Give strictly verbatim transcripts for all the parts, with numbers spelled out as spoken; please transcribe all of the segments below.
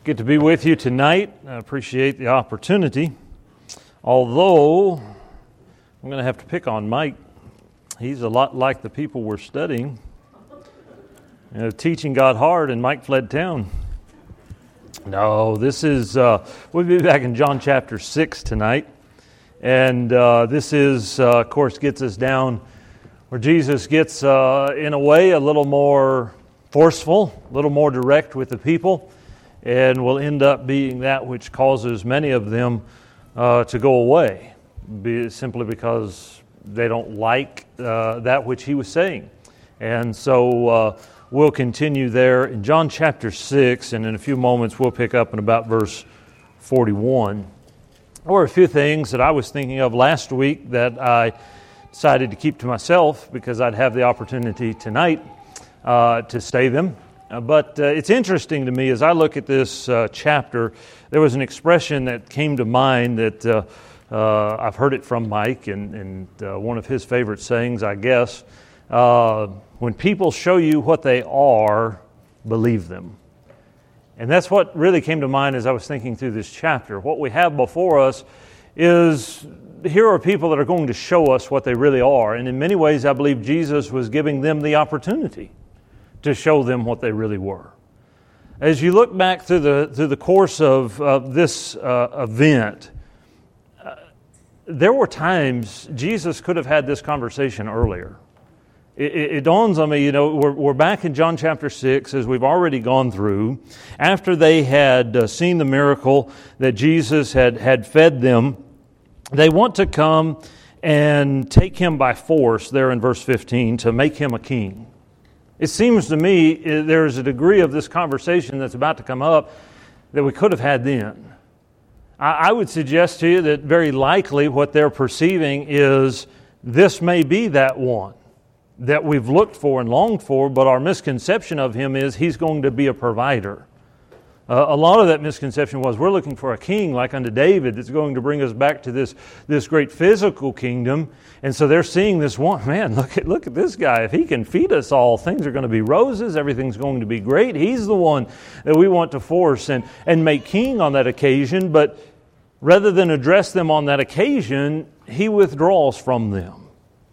Good to be with you tonight. I appreciate the opportunity. Although, I'm going to have to pick on Mike. He's a lot like the people we're studying. You know, teaching got hard and Mike fled town. No, this is, uh, we'll be back in John chapter six tonight. And uh, this is, uh, of course, gets us down where Jesus gets, uh, in a way, a little more forceful, a little more direct with the people, and will end up being that which causes many of them uh, to go away, be, simply because they don't like uh, that which he was saying. And so uh, we'll continue there in John chapter six, and in a few moments we'll pick up in about verse forty-one. There were a few things that I was thinking of last week that I decided to keep to myself because I'd have the opportunity tonight uh, to say them. Uh, but uh, it's interesting to me as I look at this uh, chapter, there was an expression that came to mind that uh, uh, I've heard it from Mike, and, and uh, one of his favorite sayings, I guess, uh, when people show you what they are, believe them. And that's what really came to mind as I was thinking through this chapter. What we have before us is, here are people that are going to show us what they really are. And in many ways, I believe Jesus was giving them the opportunity to show them what they really were. As you look back through the through the course of, of this uh, event, uh, there were times Jesus could have had this conversation earlier. It, it, it dawns on me, you know, we're, we're back in John chapter six, as we've already gone through. After they had uh, seen the miracle that Jesus had, had fed them, they want to come and take him by force, there in verse fifteen, to make him a king. It seems to me there's a degree of this conversation that's about to come up that we could have had then. I would suggest to you that very likely what they're perceiving is this may be that one that we've looked for and longed for, but our misconception of him is he's going to be a provider. Uh, a lot of that misconception was we're looking for a king like unto David that's going to bring us back to this, this great physical kingdom. And so they're seeing this one, man, look at look at this guy. If he can feed us all, things are going to be roses. Everything's going to be great. He's the one that we want to force and, and make king on that occasion. But rather than address them on that occasion, he withdraws from them.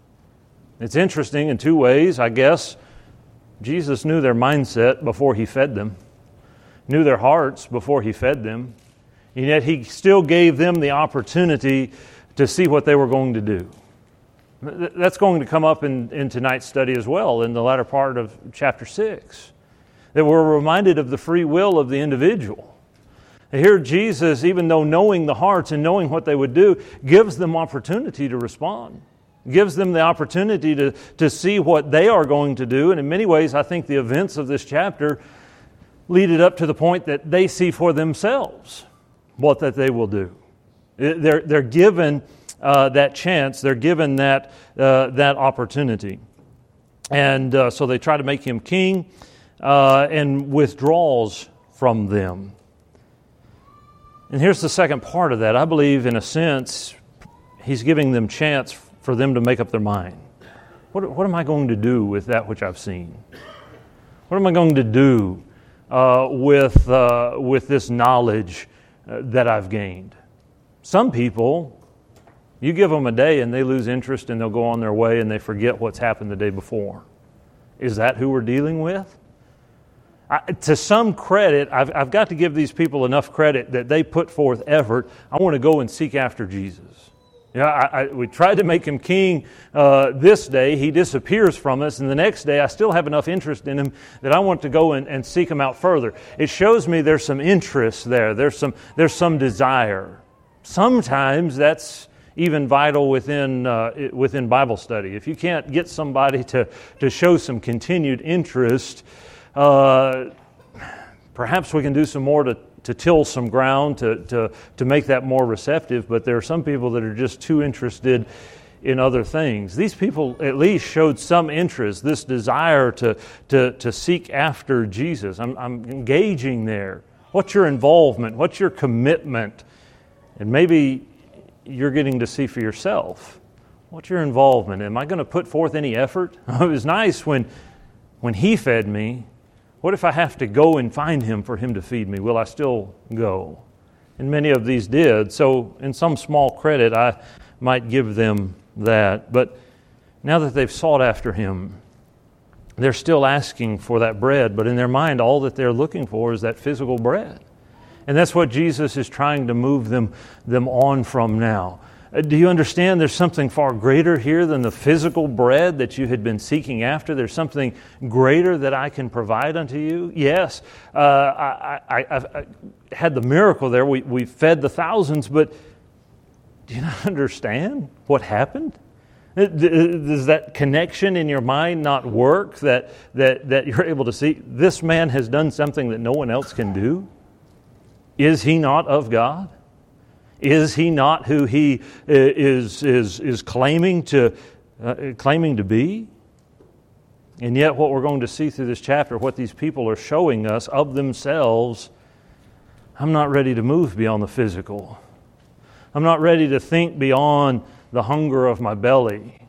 It's interesting in two ways, I guess. Jesus knew their mindset before he fed them. Knew their hearts before he fed them, and yet he still gave them the opportunity to see what they were going to do. That's going to come up in, in tonight's study as well, in the latter part of chapter six, that we're reminded of the free will of the individual. Here Jesus, even though knowing the hearts and knowing what they would do, gives them opportunity to respond. Gives them the opportunity to, to see what they are going to do, and in many ways I think the events of this chapter lead it up to the point that they see for themselves what that they will do. They're, they're given uh, that chance, they're given that, uh, that opportunity. And uh, so they try to make him king uh, and withdraws from them. And here's the second part of that. I believe, in a sense, he's giving them chance for them to make up their mind. What, what am I going to do with that which I've seen? What am I going to do Uh, with uh, with this knowledge uh, that I've gained? Some people, you give them a day and they lose interest and they'll go on their way and they forget what's happened the day before. Is that who we're dealing with? I, to some credit, I've, I've got to give these people enough credit that they put forth effort. I want to go and seek after Jesus. Yeah, I, I, we tried to make him king uh, this day. He disappears from us. And the next day, I still have enough interest in him that I want to go and, and seek him out further. It shows me there's some interest there. There's some there's some desire. Sometimes that's even vital within uh, within Bible study. If you can't get somebody to, to show some continued interest, uh, perhaps we can do some more to to till some ground, to, to, to make that more receptive, but there are some people that are just too interested in other things. These people at least showed some interest, this desire to, to, to seek after Jesus. I'm, I'm engaging there. What's your involvement? What's your commitment? And maybe you're getting to see for yourself. What's your involvement? Am I going to put forth any effort? It was nice when, when he fed me, What if I have to go and find him for him to feed me? Will I still go? And many of these did. So in some small credit, I might give them that. But now that they've sought after him, they're still asking for that bread. But in their mind, all that they're looking for is that physical bread. And that's what Jesus is trying to move them, them on from now. Do you understand there's something far greater here than the physical bread that you had been seeking after? There's something greater that I can provide unto you? Yes, uh, I, I, I, I had the miracle there. We, we fed the thousands, but do you not understand what happened? Does that connection in your mind not work that, that, that you're able to see this man has done something that no one else can do? Is he not of God? Is he not who he is is is claiming to uh, claiming to be? And yet, what we're going to see through this chapter, what these people are showing us of themselves, I'm not ready to move beyond the physical. I'm not ready to think beyond the hunger of my belly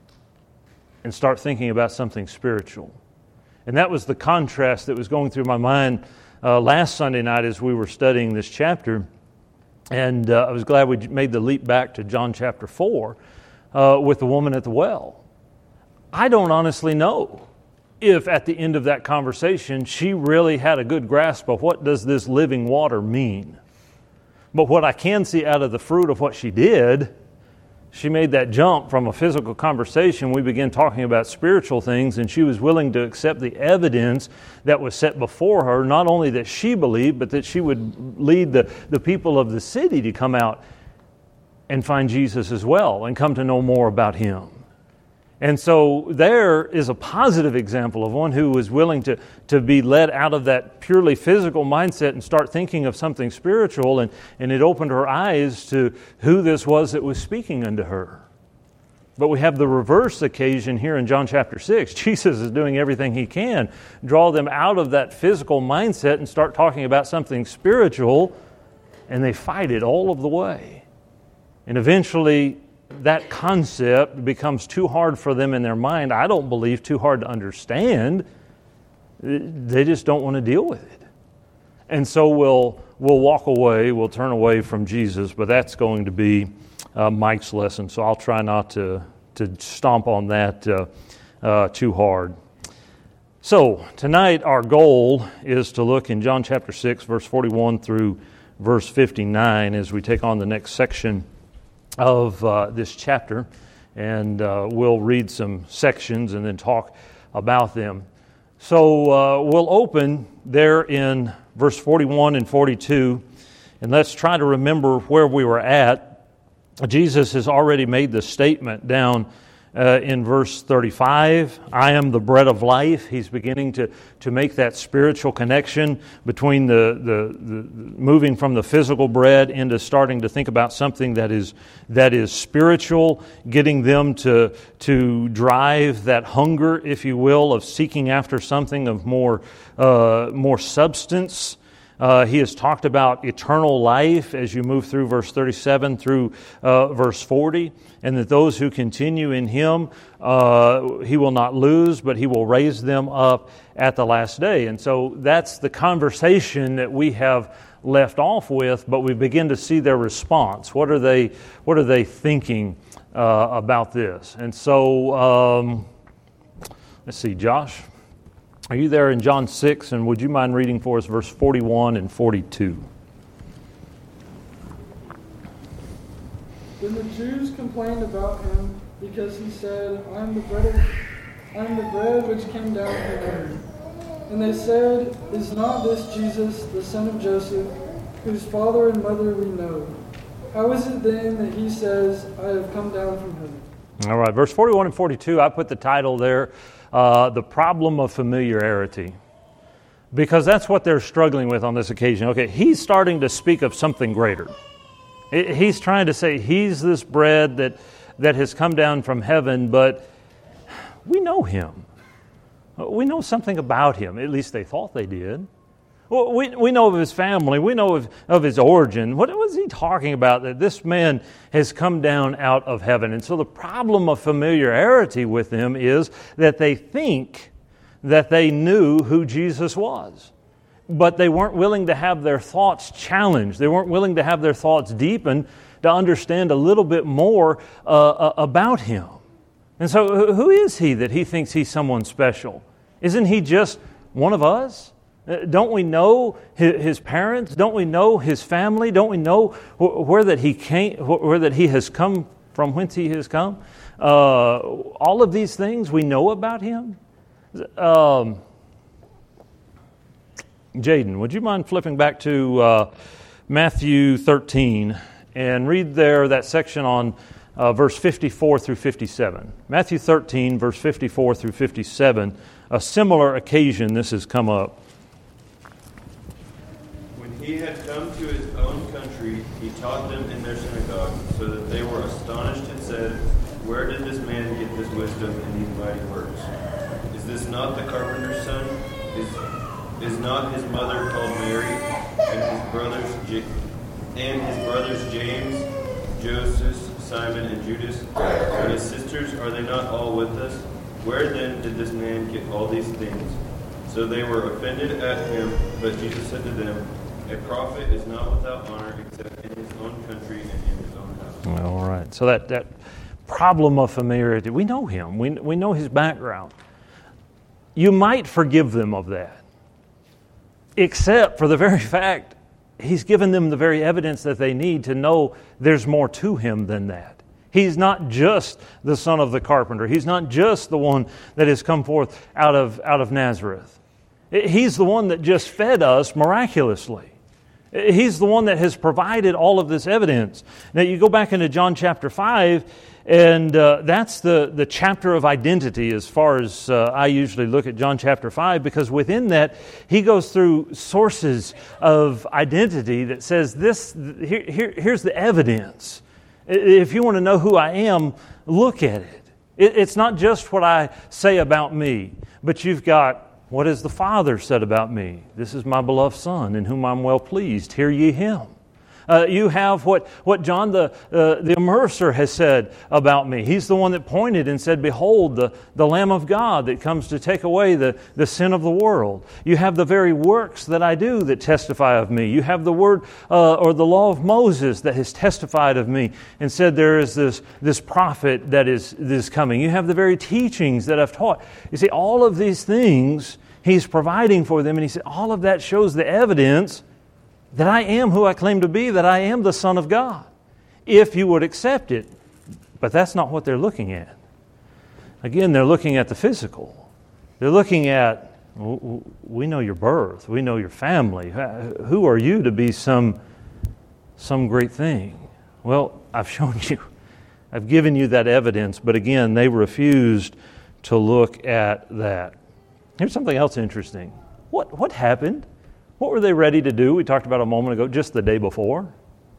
and start thinking about something spiritual. And that was the contrast that was going through my mind uh, last Sunday night as we were studying this chapter. And uh, I was glad we made the leap back to John chapter four uh, with the woman at the well. I don't honestly know if at the end of that conversation she really had a good grasp of what does this living water mean. But what I can see out of the fruit of what she did, she made that jump from a physical conversation. We began talking about spiritual things, and she was willing to accept the evidence that was set before her, not only that she believed, but that she would lead the, the people of the city to come out and find Jesus as well and come to know more about him. And so there is a positive example of one who was willing to, to be led out of that purely physical mindset and start thinking of something spiritual, and, and it opened her eyes to who this was that was speaking unto her. But we have the reverse occasion here in John chapter six. Jesus is doing everything he can, draw them out of that physical mindset and start talking about something spiritual, and they fight it all of the way. And eventually that concept becomes too hard for them in their mind. I don't believe too hard to understand. They just don't want to deal with it. And so we'll we'll walk away, we'll turn away from Jesus, but that's going to be uh, Mike's lesson. So I'll try not to, to stomp on that uh, uh, too hard. So tonight our goal is to look in John chapter six, verse forty-one through verse fifty-nine as we take on the next section of uh, this chapter, and uh, we'll read some sections and then talk about them. So uh, we'll open there in verse forty-one and forty-two, and let's try to remember where we were at. Jesus has already made the statement down uh, in verse thirty-five, I am the bread of life. He's beginning to, to make that spiritual connection between the, the, the moving from the physical bread into starting to think about something that is that is spiritual, getting them to, to drive that hunger, if you will, of seeking after something of more, uh, more substance. Uh, he has talked about eternal life as you move through verse thirty-seven through uh, verse forty, and that those who continue in Him, uh, He will not lose, but He will raise them up at the last day. And so that's the conversation that we have left off with, but we begin to see their response. What are they, what are they thinking uh, about this? And so, um, let's see, Josh. Are you there in John six, and would you mind reading for us verse forty-one and forty-two? Then the Jews complained about him because he said, I am the bread, of, I am the bread which came down from heaven. And they said, Is not this Jesus, the son of Joseph, whose father and mother we know? How is it then that he says, I have come down from heaven? All right, verse forty-one and forty-two, I put the title there, Uh, the problem of familiarity, because that's what they're struggling with on this occasion. Okay, he's starting to speak of something greater. He's trying to say he's this bread that, that has come down from heaven, but we know him. We know something about him. At least they thought they did. Well, we we know of his family. We know of, of his origin. What was he talking about? That this man has come down out of heaven. And so the problem of familiarity with them is that they think that they knew who Jesus was. But they weren't willing to have their thoughts challenged. They weren't willing to have their thoughts deepened to understand a little bit more uh, about Him. And so who is He that He thinks He's someone special? Isn't He just one of us? Don't we know His parents? Don't we know His family? Don't we know where that He came, where that He has come from, whence He has come? Uh, all of these things we know about Him. Um, Jaden, would you mind flipping back to uh, Matthew thirteen and read there that section on uh, verse fifty-four through fifty-seven. Matthew thirteen, verse fifty-four through fifty-seven. A similar occasion this has come up. When He had come to His own country, He taught them in their synagogue, so that they were astonished and said, "Where did this man get this wisdom and these mighty works? Is this not the carpenter's son? Is is not his mother called Mary, and his brothers J- and his brothers James, Joseph, Simon, and Judas, and his sisters, are they not all with us? Where then did this man get all these things?" So they were offended at Him, but Jesus said to them, "A prophet is not without honor except in his own country and in his own house." All right. So that, that problem of familiarity, we know Him. We, we know His background. You might forgive them of that, except for the very fact He's given them the very evidence that they need to know there's more to Him than that. He's not just the son of the carpenter. He's not just the one that has come forth out of, out of Nazareth. He's the one that just fed us miraculously. He's the one that has provided all of this evidence. Now you go back into John chapter five, and uh, that's the, the chapter of identity as far as uh, I usually look at John chapter five, because within that he goes through sources of identity that says this. Here, here, here's the evidence. If you want to know who I am, look at it. it. It's not just what I say about me, but you've got, what has the Father said about me? This is my beloved Son, in whom I'm well pleased. Hear ye Him. Uh, you have what, what John the, uh, the Immerser has said about me. He's the one that pointed and said, "Behold, the, the Lamb of God that comes to take away the, the sin of the world." You have the very works that I do that testify of me. You have the word uh, or the law of Moses that has testified of me and said there is this, this prophet that is, that is coming. You have the very teachings that I've taught. You see, all of these things He's providing for them, and He said all of that shows the evidence that I am who I claim to be, that I am the Son of God, if you would accept it. But that's not what they're looking at. Again, they're looking at the physical. They're looking at, we know your birth, we know your family. Who are you to be some, some great thing? Well, I've shown you, I've given you that evidence, but again, they refused to look at that. Here's something else interesting. What, what happened? What were they ready to do? We talked about a moment ago, just the day before.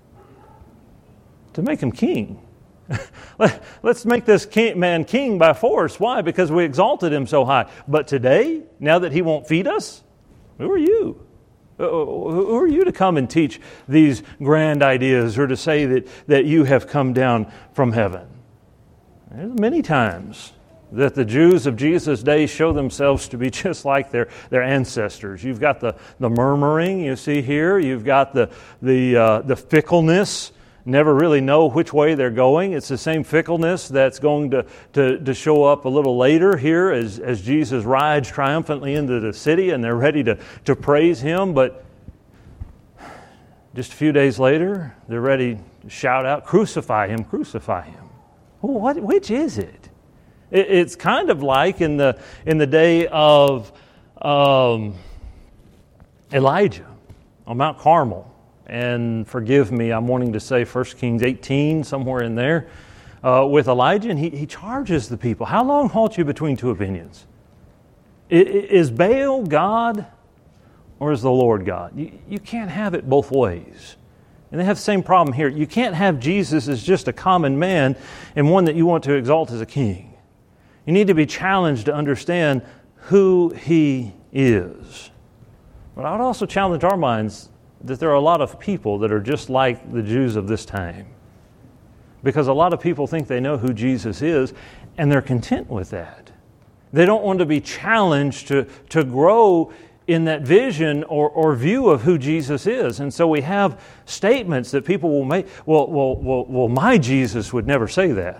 To make Him king. Let's make this king, man king by force. Why? Because we exalted Him so high. But today, now that He won't feed us, who are you? Who are you to come and teach these grand ideas, or to say that, that you have come down from heaven? There's many times that the Jews of Jesus' day show themselves to be just like their, their ancestors. You've got the, the murmuring you see here. You've got the, the, uh, the fickleness, never really know which way they're going. It's the same fickleness that's going to, to, to show up a little later here as, as Jesus rides triumphantly into the city and they're ready to, to praise Him. But just a few days later, they're ready to shout out, "Crucify Him, crucify Him." Well, what, which is it? It's kind of like in the in the day of um, Elijah on Mount Carmel. And forgive me, I'm wanting to say First Kings eighteen, somewhere in there, uh, with Elijah. And he, he charges the people, "How long halt you between two opinions? Is Baal God or is the Lord God?" You, you can't have it both ways. And they have the same problem here. You can't have Jesus as just a common man and one that you want to exalt as a king. You need to be challenged to understand who He is. But I would also challenge our minds that there are a lot of people that are just like the Jews of this time. Because a lot of people think they know who Jesus is, and they're content with that. They don't want to be challenged to, to grow in that vision or, or view of who Jesus is. And so we have statements that people will make, well, well, well, well, my Jesus would never say that.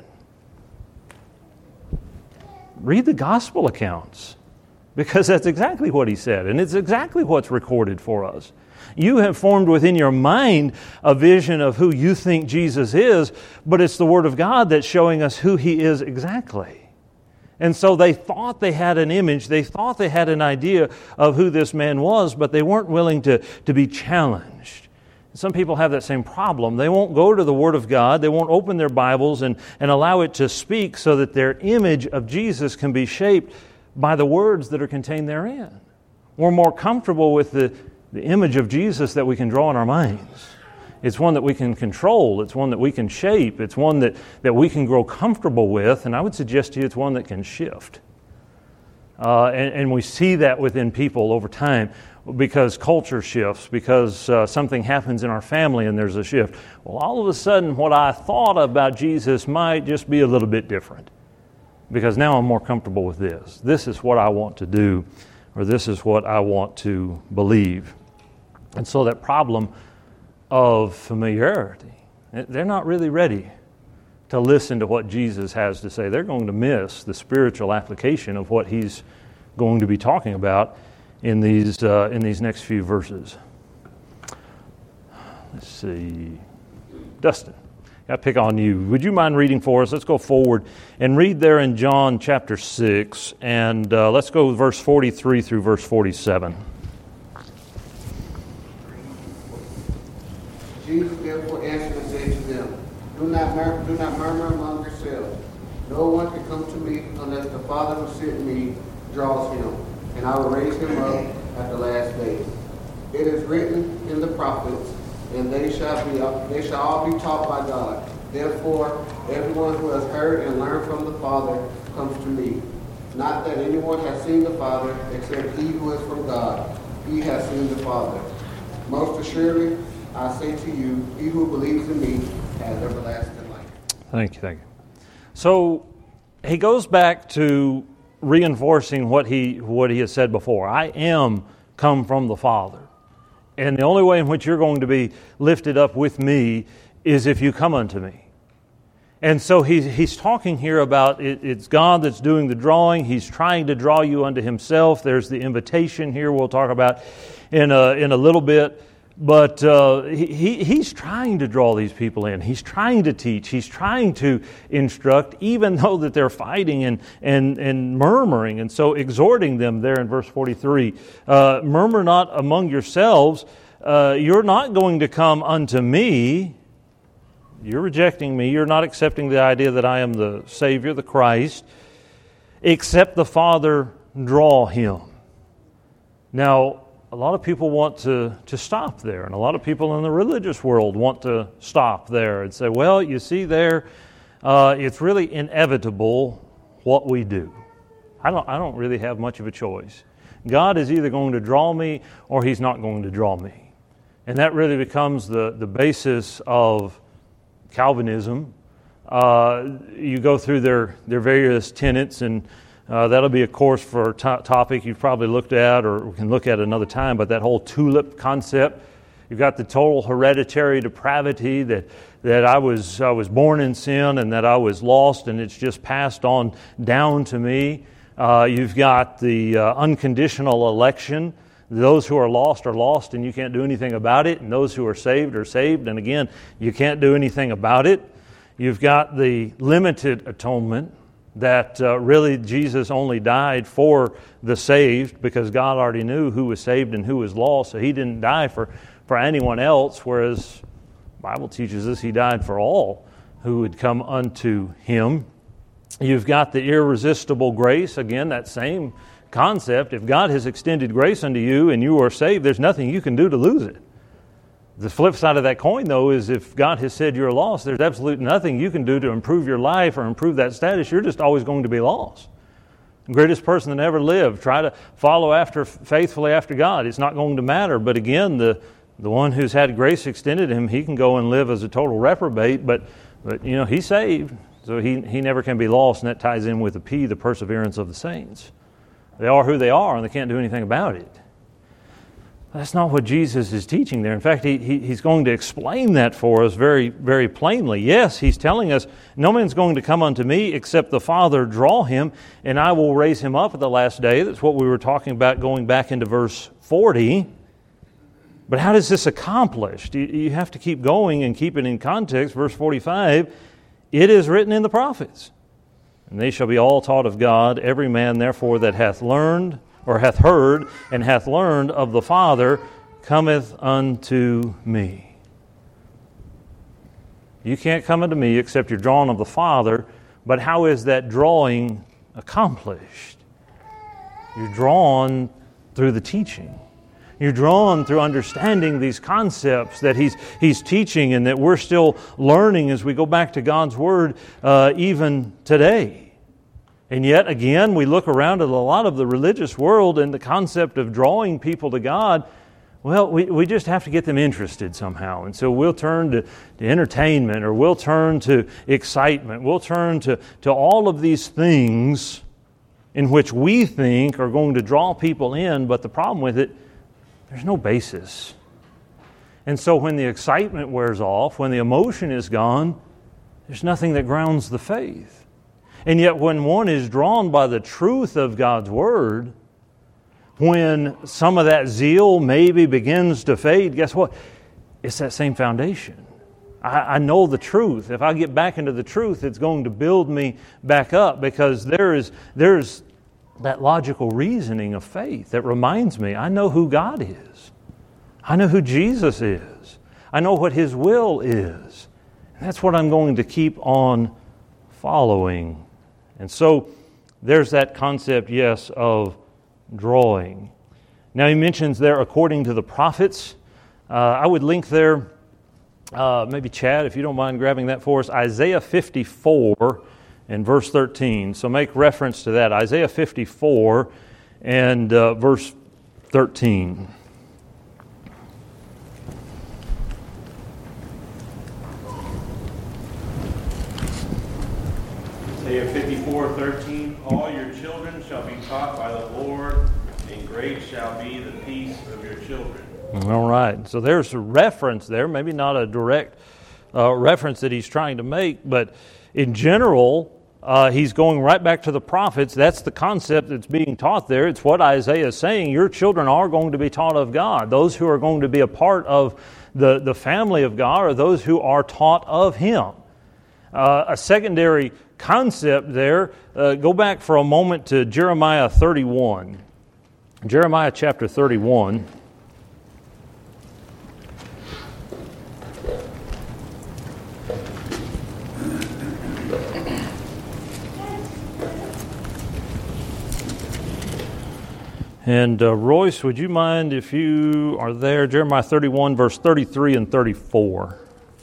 Read the gospel accounts, because that's exactly what he said, and it's exactly what's recorded for us. You have formed within your mind a vision of who you think Jesus is, but it's the Word of God that's showing us who He is exactly. And so they thought they had an image, they thought they had an idea of who this man was, but they weren't willing to, to be challenged. Some people have that same problem. They won't go to the Word of God, they won't open their Bibles and, and allow it to speak so that their image of Jesus can be shaped by the words that are contained therein. We're more comfortable with the, the image of Jesus that we can draw in our minds. It's one that we can control. It's one that we can shape. It's one that, that we can grow comfortable with. And I would suggest to you it's one that can shift. Uh, and, and we see that within people over time because culture shifts, because uh, something happens in our family and there's a shift. Well, all of a sudden, what I thought about Jesus might just be a little bit different because now I'm more comfortable with this. This is what I want to do, or this is what I want to believe. And so that problem of familiarity, they're not really ready to listen to what Jesus has to say. They're going to miss the spiritual application of what He's going to be talking about in these uh, in these next few verses. Let's see. Dustin, I pick on you. Would you mind reading for us? Let's go forward and read there in John chapter six, and uh, let's go with verse forty-three through verse forty-seven. Jesus therefore answered and said to them, Do not, mur- do not murmur among yourselves. No one can come to me unless the Father who sent me draws him, and I will raise him up at the last day. It is written in the prophets, and they shall be they shall all be taught by God. Therefore, everyone who has heard and learned from the Father comes to me. Not that anyone has seen the Father, except he who is from God. He has seen the Father. Most assuredly, I say to you, he who believes in me has everlasting life. Thank you, thank you. So he goes back to reinforcing what he what he has said before. I am come from the Father. And the only way in which you're going to be lifted up with me is if you come unto me. And so he's, he's talking here about it, it's God that's doing the drawing. He's trying to draw you unto Himself. There's the invitation here we'll talk about in a, in a little bit. But uh, he, he's trying to draw these people in. He's trying to teach. He's trying to instruct, even though that they're fighting and, and, and murmuring. And so exhorting them there in verse forty-three, uh, murmur not among yourselves. Uh, you're not going to come unto me. You're rejecting me. You're not accepting the idea that I am the Savior, the Christ, except the Father draw him. Now, a lot of people want to, to stop there, and a lot of people in the religious world want to stop there and say, well, you see there, uh, it's really inevitable what we do. I don't, I don't really have much of a choice. God is either going to draw me or He's not going to draw me. And that really becomes the, the basis of Calvinism. Uh, you go through their, their various tenets, and Uh, that'll be a course for a to- topic you've probably looked at or we can look at another time, but that whole tulip concept. You've got the total hereditary depravity that, that I was I was born in sin and that I was lost and it's just passed on down to me. Uh, you've got the uh, unconditional election. Those who are lost are lost and you can't do anything about it, and those who are saved are saved, and again, you can't do anything about it. You've got the limited atonement, that uh, really Jesus only died for the saved because God already knew who was saved and who was lost, so He didn't die for, for anyone else, whereas the Bible teaches us He died for all who would come unto Him. You've got the irresistible grace, again, that same concept. If God has extended grace unto you and you are saved, there's nothing you can do to lose it. The flip side of that coin, though, is if God has said you're lost, there's absolutely nothing you can do to improve your life or improve that status. You're just always going to be lost. The greatest person that ever lived, try to follow after faithfully after God. It's not going to matter. But again, the, the one who's had grace extended him, he can go and live as a total reprobate, but, but you know, he's saved. So he, he never can be lost, and that ties in with the P, the perseverance of the saints. They are who they are, and they can't do anything about it. That's not what Jesus is teaching there. In fact, he, he, he's going to explain that for us very, very plainly. Yes, he's telling us, no man's going to come unto me except the Father draw him, and I will raise him up at the last day. That's what we were talking about going back into verse forty. But how does this accomplished? You, you have to keep going and keep it in context. Verse forty-five, it is written in the prophets, and they shall be all taught of God. Every man therefore that hath learned, or hath heard, and hath learned of the Father, cometh unto me. You can't come unto me except you're drawn of the Father, but how is that drawing accomplished? You're drawn through the teaching. You're drawn through understanding these concepts that he's, he's teaching and that we're still learning as we go back to God's Word uh, even today. And yet, again, we look around at a lot of the religious world and the concept of drawing people to God, well, we, we just have to get them interested somehow. And so we'll turn to, to entertainment, or we'll turn to excitement. We'll turn to, to all of these things in which we think are going to draw people in, but the problem with it, there's no basis. And so when the excitement wears off, when the emotion is gone, there's nothing that grounds the faith. And yet when one is drawn by the truth of God's Word, when some of that zeal maybe begins to fade, guess what? It's that same foundation. I, I know the truth. If I get back into the truth, it's going to build me back up, because there is there's that logical reasoning of faith that reminds me, I know who God is. I know who Jesus is. I know what His will is. And that's what I'm going to keep on following. And so there's that concept, yes, of drawing. Now he mentions there, according to the prophets. Uh, I would link there, uh, maybe Chad, if you don't mind grabbing that for us, Isaiah fifty-four and verse thirteen. So make reference to that, Isaiah fifty-four and uh, verse thirteen. Isaiah fifty-four thirteen, all your children shall be taught by the Lord, and great shall be the peace of your children. All right, so there's a reference there, maybe not a direct uh, reference that he's trying to make, but in general, uh, he's going right back to the prophets. That's the concept that's being taught there. It's what Isaiah is saying. Your children are going to be taught of God. Those who are going to be a part of the, the family of God are those who are taught of Him. Uh, a secondary concept there, uh, go back for a moment to Jeremiah thirty-one. Jeremiah chapter thirty-one. And uh, Royce, would you mind if you are there? Jeremiah thirty-one, verse thirty-three and thirty-four.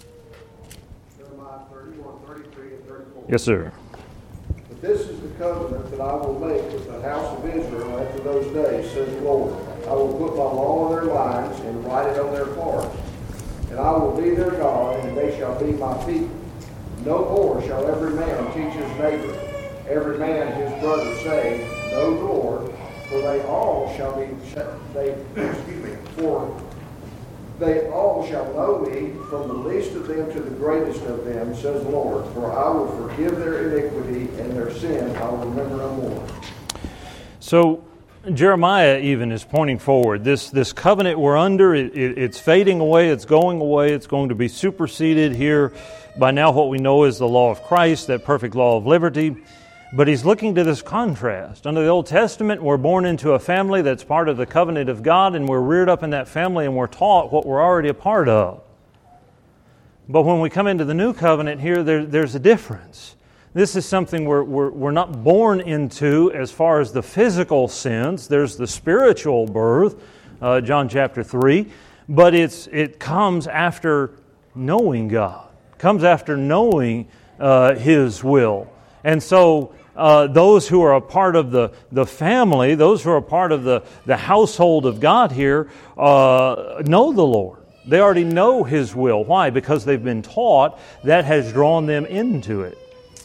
Yes, sir. But this is the covenant that I will make with the house of Israel after those days, says the Lord. I will put my law on their minds and write it on their hearts. And I will be their God, and they shall be my people. No more shall every man teach his neighbor, every man his brother, saying, Know the Lord, for they all shall be, they, excuse me, for they all shall know me, from the least of them to the greatest of them, says the Lord. For I will forgive their iniquity, and their sin I will remember no more. So Jeremiah even is pointing forward. This this covenant we're under, it, it, it's fading away, it's going away, it's going to be superseded here by now what we know is the law of Christ, that perfect law of liberty. But he's looking to this contrast. Under the Old Testament, we're born into a family that's part of the covenant of God, and we're reared up in that family, and we're taught what we're already a part of. But when we come into the new covenant here, there, there's a difference. This is something we're, we're, we're not born into as far as the physical sense. There's the spiritual birth, uh, John chapter three, but it's it comes after knowing God. It comes after knowing uh, His will. And so Uh, those who are a part of the, the family, those who are a part of the, the household of God here, uh, know the Lord. They already know His will. Why? Because they've been taught. That has drawn them into it.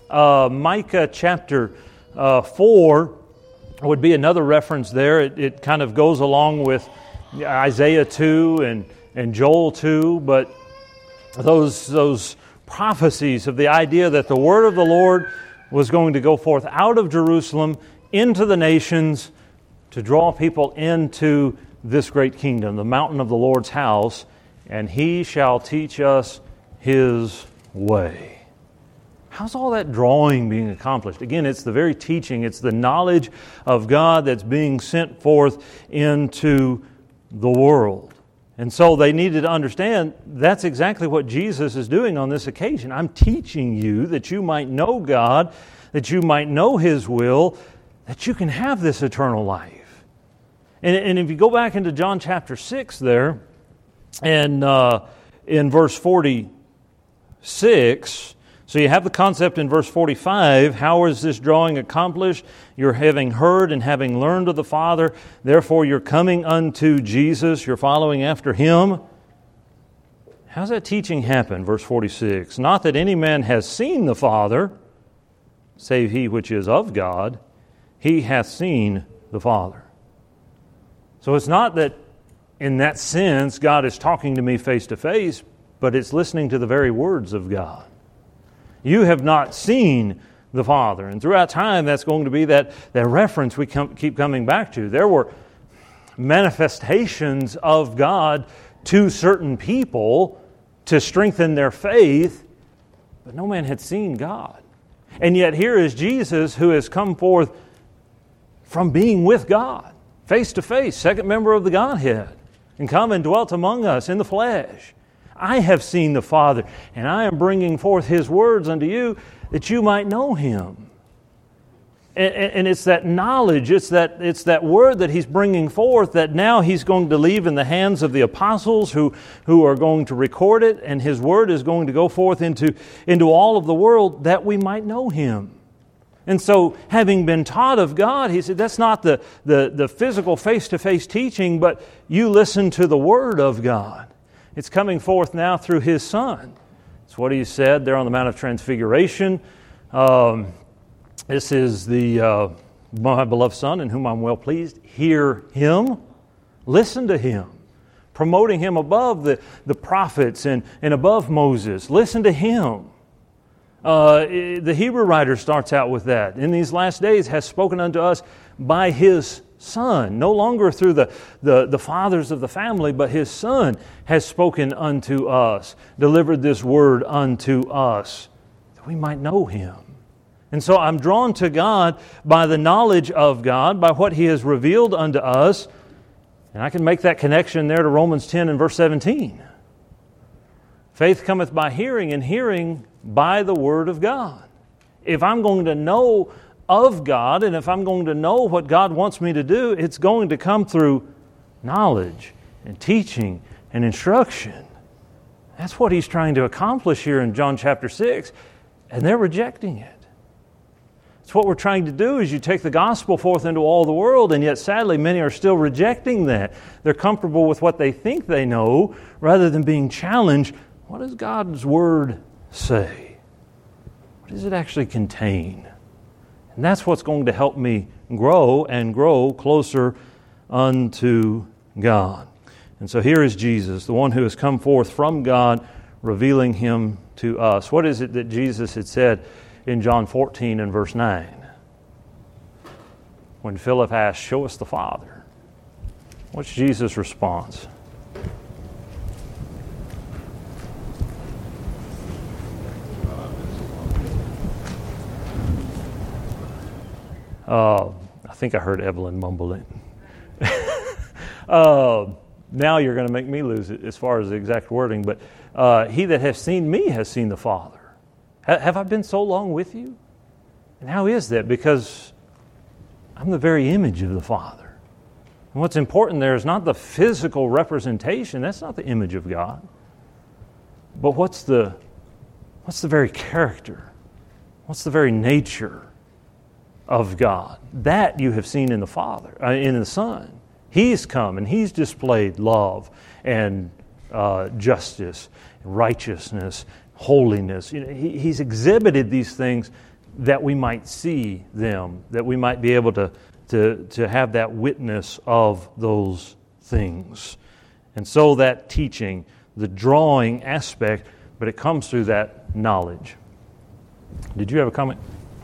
Uh, Micah chapter uh, four would be another reference there. It, it kind of goes along with Isaiah two and, and Joel two, but those, those prophecies of the idea that the word of the Lord was going to go forth out of Jerusalem into the nations to draw people into this great kingdom, the mountain of the Lord's house, and He shall teach us His way. How's all that drawing being accomplished? Again, it's the very teaching, it's the knowledge of God that's being sent forth into the world. And so they needed to understand that's exactly what Jesus is doing on this occasion. I'm teaching you that you might know God, that you might know His will, that you can have this eternal life. And, and if you go back into John chapter six there, and uh, in verse forty-six, so you have the concept in verse forty-five, how is this drawing accomplished? You're having heard and having learned of the Father, therefore you're coming unto Jesus, you're following after Him. How's that teaching happen? Verse forty-six, not that any man has seen the Father, save he which is of God, he hath seen the Father. So it's not that in that sense God is talking to me face to face, but it's listening to the very words of God. You have not seen the Father. And throughout time, that's going to be that, that reference we come, keep coming back to. There were manifestations of God to certain people to strengthen their faith, but no man had seen God. And yet here is Jesus who has come forth from being with God, face to face, second member of the Godhead, and come and dwelt among us in the flesh. I have seen the Father, and I am bringing forth His words unto you that you might know Him. And, and it's that knowledge, it's that, it's that word that He's bringing forth that now He's going to leave in the hands of the apostles who, who are going to record it, and His word is going to go forth into, into all of the world that we might know Him. And so, having been taught of God, He said, that's not the, the, the physical face-to-face teaching, but you listen to the Word of God. It's coming forth now through His Son. It's what He said there on the Mount of Transfiguration. Um, this is the uh, my beloved Son in whom I'm well pleased. Hear Him. Listen to Him. Promoting Him above the, the prophets and, and above Moses. Listen to Him. Uh, the Hebrew writer starts out with that. In these last days has spoken unto us by His Son. No longer through the, the, the fathers of the family, but His Son has spoken unto us, delivered this word unto us, that we might know Him. And so I'm drawn to God by the knowledge of God, by what He has revealed unto us, and I can make that connection there to Romans ten and verse seventeen. Faith cometh by hearing, and hearing by the Word of God. If I'm going to know of God, and if I'm going to know what God wants me to do, it's going to come through knowledge and teaching and instruction. That's what He's trying to accomplish here in John chapter six, and they're rejecting it. It's what we're trying to do is you take the gospel forth into all the world, and yet sadly many are still rejecting that. They're comfortable with what they think they know rather than being challenged. What does God's Word say? What does it actually contain? And that's what's going to help me grow and grow closer unto God. And so here is Jesus, the one who has come forth from God, revealing Him to us. What is it that Jesus had said in John fourteen and verse nine? When Philip asked, "Show us the Father." What's Jesus' response? Uh, I think I heard Evelyn mumble it. uh, now you're going to make me lose it as far as the exact wording, but uh, he that has seen me has seen the Father. Ha- have I been so long with you? And how is that? Because I'm the very image of the Father. And what's important there is not the physical representation. That's not the image of God. But what's the, what's the very character? What's the very nature of God? That you have seen in the Father, uh, in the Son. He's come and He's displayed love and uh, justice, righteousness, holiness. You know, he, he's exhibited these things that we might see them, that we might be able to, to, to have that witness of those things. And so that teaching, the drawing aspect, but it comes through that knowledge. Did you have a comment?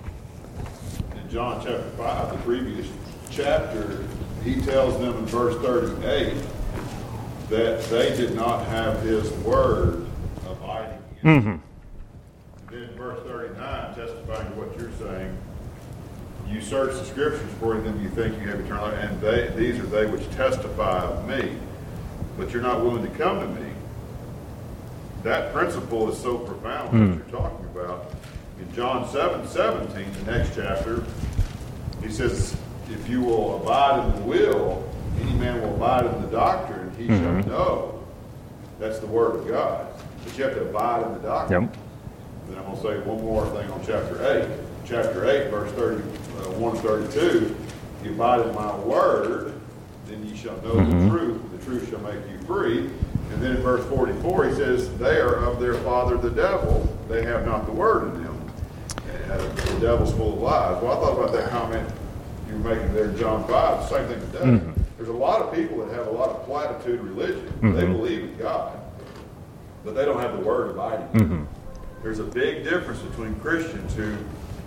In John chapter five, the previous chapter, he tells them in verse thirty-eight that they did not have his word abiding in them. Mm-hmm. And then in verse thirty-nine, testifying to what you're saying, you search the scriptures for them, you think you have eternal life, and they, these are they which testify of me, but you're not willing to come to me. That principle is so profound, mm. what you're talking about. In John seven seventeen, the next chapter, he says, if you will abide in the will, any man will abide in the doctrine, he mm-hmm. shall know. That's the word of God. But you have to abide in the doctrine. Yep. Then I'm going to say one more thing on chapter eight. Chapter eight, verse thirty-one and thirty-two, if you abide in my word, then ye shall know mm-hmm. the truth, and the truth shall make you free. And then in verse forty-four, he says, they are of their father the devil. They have not the word in them. And the devil's full of lies. Well, I thought about that comment you were making there in John five. Same thing today. Mm-hmm. There's a lot of people that have a lot of platitude religion. Mm-hmm. They believe in God, but they don't have the word abiding. Mm-hmm. There's a big difference between Christians who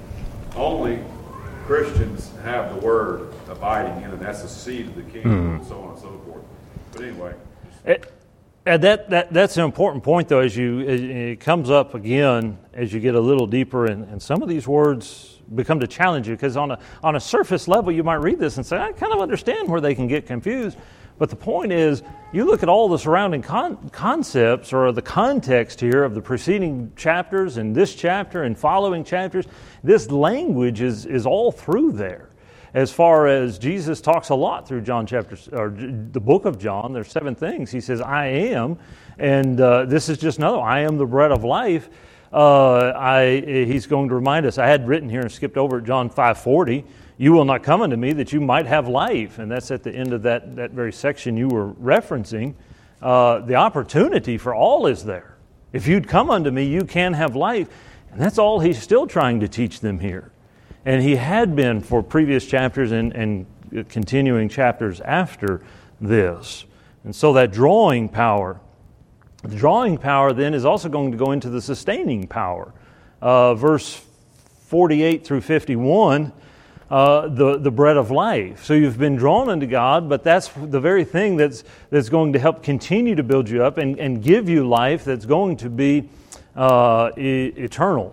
only Christians have the word abiding in, and that's the seed of the kingdom, mm-hmm. and so on and so forth. But anyway. It, and that, that that's an important point, though, as you as it comes up again as you get a little deeper, and, and some of these words become to challenge you, because on a on a surface level you might read this and say, I kind of understand where they can get confused. But the point is, you look at all the surrounding con- concepts or the context here of the preceding chapters and this chapter and following chapters, this language is, is all through there. As far as Jesus talks a lot through John chapter, or the book of John, there's seven things. He says, I am, and uh, this is just another, I am the bread of life. Uh, I, he's going to remind us, I had written here and skipped over at John five forty, you will not come unto me that you might have life. And that's at the end of that, that very section you were referencing. Uh, the opportunity for all is there. If you'd come unto me, you can have life. And that's all he's still trying to teach them here. And he had been for previous chapters and, and continuing chapters after this. And so that drawing power, the drawing power then is also going to go into the sustaining power. Uh, verse forty-eight through fifty-one, uh, the, the bread of life. So you've been drawn unto God, but that's the very thing that's that's going to help continue to build you up and, and give you life that's going to be uh, e- eternal.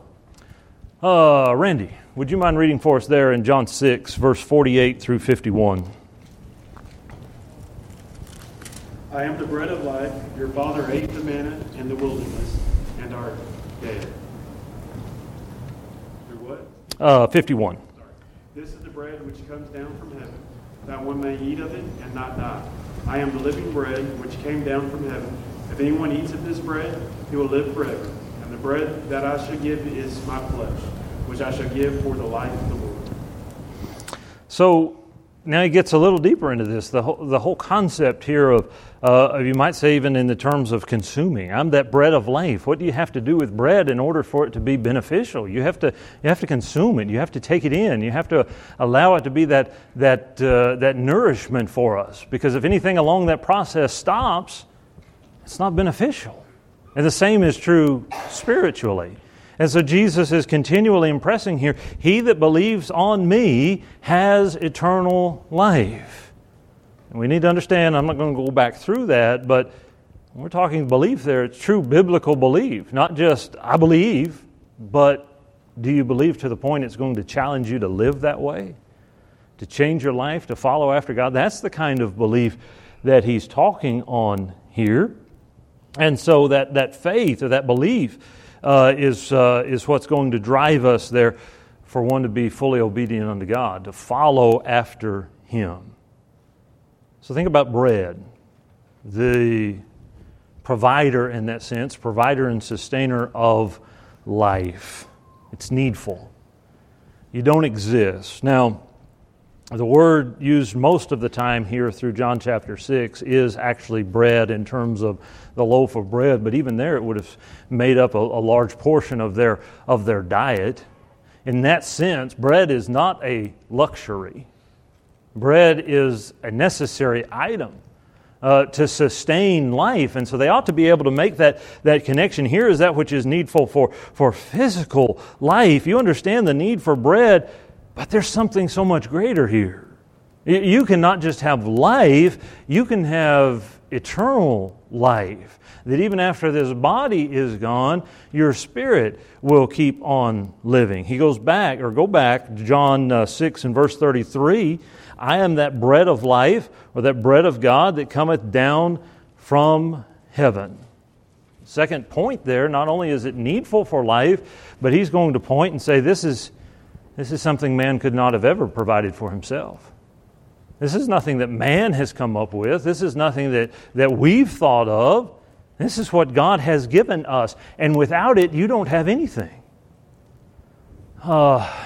Uh, Randy, would you mind reading for us there in John six, verse forty-eight through fifty-one? I am the bread of life. Your father ate the manna in the wilderness and are dead. Through what? Uh, fifty-one. Sorry. This is the bread which comes down from heaven, that one may eat of it and not die. I am the living bread which came down from heaven. If anyone eats of this bread, he will live forever. And the bread that I shall give is my flesh, which I shall give for the life of the world. So now he gets a little deeper into this. The whole, the whole concept here of, uh, you might say even in the terms of consuming. I'm that bread of life. What do you have to do with bread in order for it to be beneficial? You have to you have to consume it. You have to take it in. You have to allow it to be that that uh, that nourishment for us. Because if anything along that process stops, it's not beneficial. And the same is true spiritually. And so Jesus is continually impressing here, he that believes on me has eternal life. And we need to understand, I'm not going to go back through that, but when we're talking belief there, it's true biblical belief. Not just, I believe, but do you believe to the point it's going to challenge you to live that way? To change your life, to follow after God? That's the kind of belief that he's talking on here. And so that, that faith or that belief uh, is uh, is what's going to drive us there for one to be fully obedient unto God, to follow after Him. So think about bread, the provider in that sense, provider and sustainer of life. It's needful. You don't exist. Now, the word used most of the time here through John chapter six is actually bread in terms of the loaf of bread, but even there it would have made up a, a large portion of their of their diet. In that sense, bread is not a luxury. Bread is a necessary item uh, to sustain life. And so they ought to be able to make that, that connection. Here is that which is needful for, for physical life. You understand the need for bread, but there's something so much greater here. You can not just have life, you can have eternal life. That even after this body is gone, your spirit will keep on living. He goes back, or go back, John uh, six and verse thirty-three. I am that bread of life, or that bread of God that cometh down from heaven. Second point there, not only is it needful for life, but he's going to point and say this is, this is something man could not have ever provided for himself. This is nothing that man has come up with. This is nothing that, that we've thought of. This is what God has given us. And without it, you don't have anything. Uh,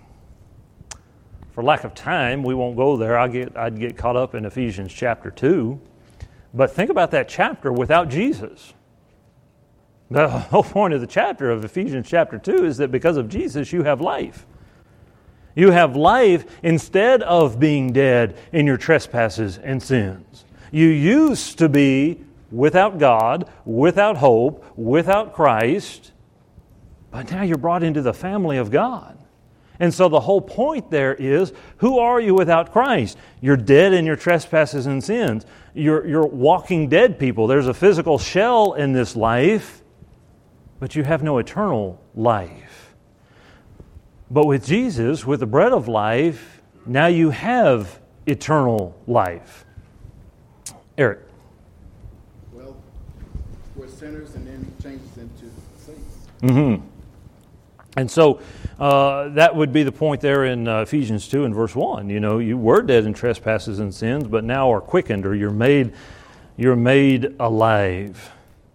for lack of time, we won't go there. I'd get, I'd get caught up in Ephesians chapter two. But think about that chapter without Jesus. The whole point of the chapter of Ephesians chapter two is that because of Jesus, you have life. You have life instead of being dead in your trespasses and sins. You used to be without God, without hope, without Christ, but now you're brought into the family of God. And so the whole point there is, who are you without Christ? You're dead in your trespasses and sins. You're, you're walking dead people. There's a physical shell in this life, but you have no eternal life. But with Jesus, with the bread of life, now you have eternal life. Eric. Well, we're sinners, and then he changes into saints. Mm-hmm. And so uh, that would be the point there in uh, Ephesians two and verse one. You know, you were dead in trespasses and sins, but now are quickened, or you're made, you're made alive.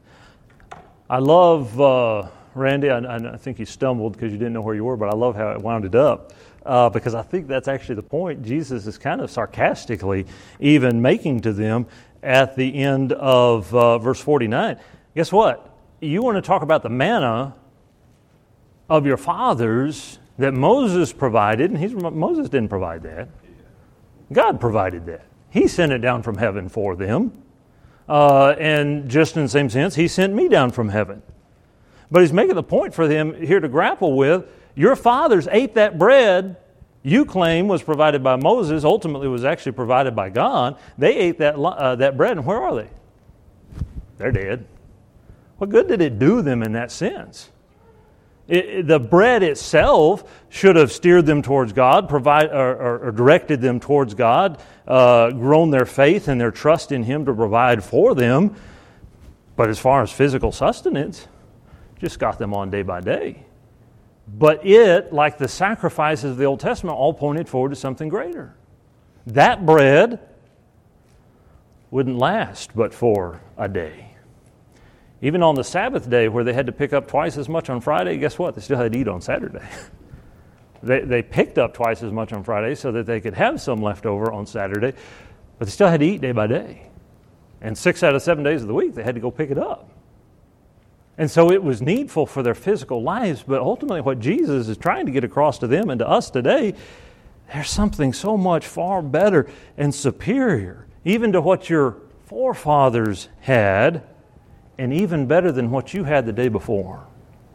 I love... Uh, Randy, I, I think you stumbled because you didn't know where you were, but I love how it wound up uh, because I think that's actually the point Jesus is kind of sarcastically even making to them at the end of uh, verse forty-nine. Guess what? You want to talk about the manna of your fathers that Moses provided, and he's, Moses didn't provide that. God provided that. He sent it down from heaven for them. Uh, and just in the same sense, He sent me down from heaven. But He's making the point for them here to grapple with. Your fathers ate that bread you claim was provided by Moses, ultimately was actually provided by God. They ate that, uh, that bread, and where are they? They're dead. What good did it do them in that sense? It, the bread itself should have steered them towards God, provide, or, or, or directed them towards God, uh, grown their faith and their trust in Him to provide for them. But as far as physical sustenance, just got them on day by day. But it, like the sacrifices of the Old Testament, all pointed forward to something greater. That bread wouldn't last but for a day. Even on the Sabbath day, where they had to pick up twice as much on Friday, guess what? They still had to eat on Saturday. they, they picked up twice as much on Friday so that they could have some left over on Saturday, but they still had to eat day by day. And six out of seven days of the week, they had to go pick it up. And so it was needful for their physical lives, but ultimately what Jesus is trying to get across to them and to us today, there's something so much far better and superior, even to what your forefathers had, and even better than what you had the day before.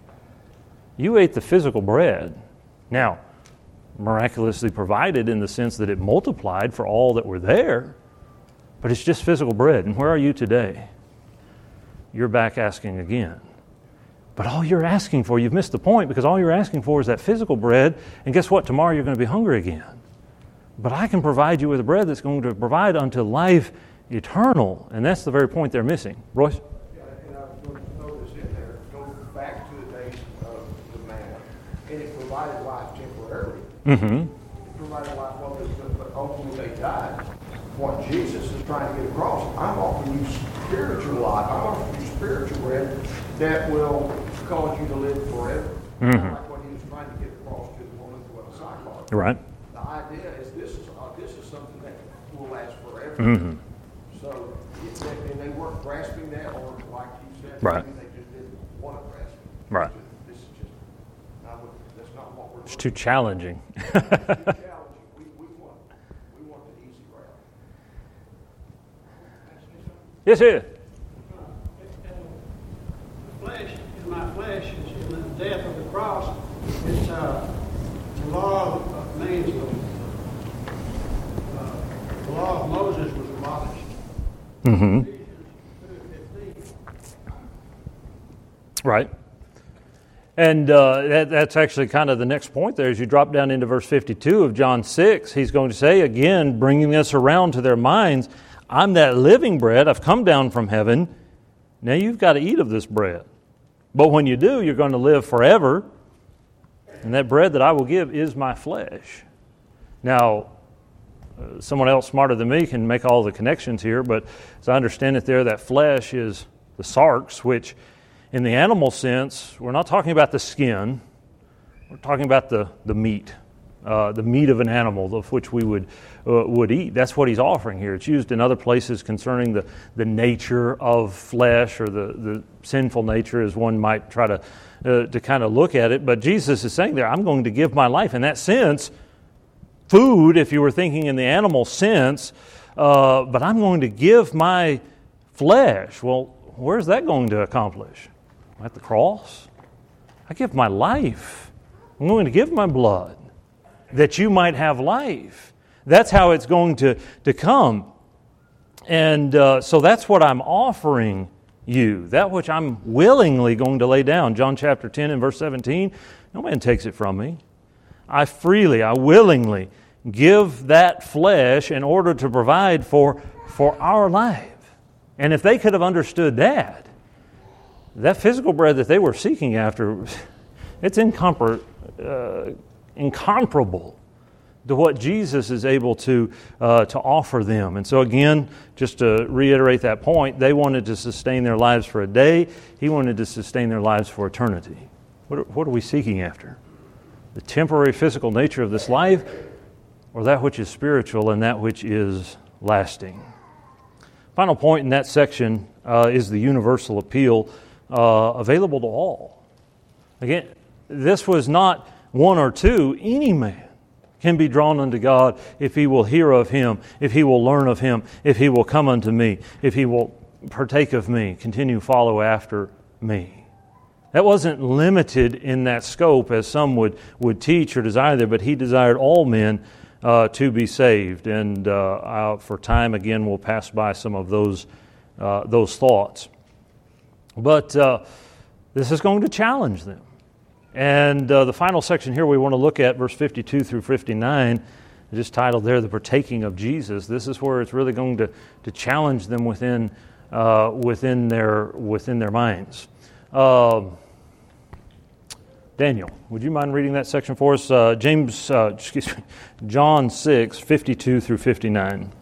You ate the physical bread. Now, miraculously provided in the sense that it multiplied for all that were there, but it's just physical bread. And where are you today? You're back asking again. But all you're asking for, you've missed the point, because all you're asking for is that physical bread, and guess what? Tomorrow you're going to be hungry again. But I can provide you with a bread that's going to provide unto life eternal, and that's the very point they're missing. Royce? Yeah, and I was going to throw this in there. Go back to the days of the manna, and it provided life temporarily. Mm-hmm. It provided life while they lived, but ultimately they died. What Jesus is trying to get across, I'm offering you spiritual life. I'm offering you spiritual bread that will cause you to live forever. Mm-hmm. Like what he was trying to get across to the woman with the sidebar. Right. The idea is this is uh, this is something that will last forever. Mm-hmm. So, it, and they weren't grasping that, or like you said, right. they just didn't want to grasp it. Right. This is just, I would, that's not what we're It's too challenging. It's too challenging. We, we want, we want the easy route. Yes, sir. Flesh, in my flesh, is in the death of the cross. It's uh, the law of man's uh, the law of Moses was abolished. Mm-hmm. Right. And uh, that, that's actually kind of the next point there. As you drop down into verse fifty-two of John six, he's going to say, again, bringing this around to their minds, I'm that living bread. I've come down from heaven. Now you've got to eat of this bread. But when you do, you're going to live forever. And that bread that I will give is my flesh. Now, uh, someone else smarter than me can make all the connections here, but as I understand it there, that flesh is the sarx, which in the animal sense, we're not talking about the skin. We're talking about the, the meat, uh, the meat of an animal of which we would uh, would eat. That's what he's offering here. It's used in other places concerning the, the nature of flesh or the, the sinful nature, as one might try to uh, to kind of look at it. But Jesus is saying there, I'm going to give my life. In that sense, food, if you were thinking in the animal sense, uh, but I'm going to give my flesh. Well, where's that going to accomplish? At the cross? I give my life. I'm going to give my blood that you might have life. That's how it's going to, to come. And uh, so that's what I'm offering you, that which I'm willingly going to lay down. John chapter ten and verse seventeen, no man takes it from me. I freely, I willingly give that flesh in order to provide for, for our life. And if they could have understood that, that physical bread that they were seeking after, it's incompar- uh, incomparable to what Jesus is able to uh, to offer them. And so again, just to reiterate that point, they wanted to sustain their lives for a day. He wanted to sustain their lives for eternity. What are, what are we seeking after? The temporary physical nature of this life, or that which is spiritual and that which is lasting? Final point in that section uh, is the universal appeal uh, available to all. Again, this was not one or two. Any man can be drawn unto God if he will hear of Him, if he will learn of Him, if he will come unto me, if he will partake of me, continue follow after me. That wasn't limited in that scope as some would, would teach or desire there, but He desired all men uh, to be saved. And uh, I'll, for time, again, we'll pass by some of those, uh, those thoughts. But uh, this is going to challenge them. And uh, the final section here we want to look at, verse fifty-two through fifty-nine, just titled there, The Partaking of Jesus. This is where it's really going to, to challenge them within uh, within their within their minds. Uh, Daniel, would you mind reading that section for us? Uh, James, uh, excuse me, John six, fifty-two through fifty-nine.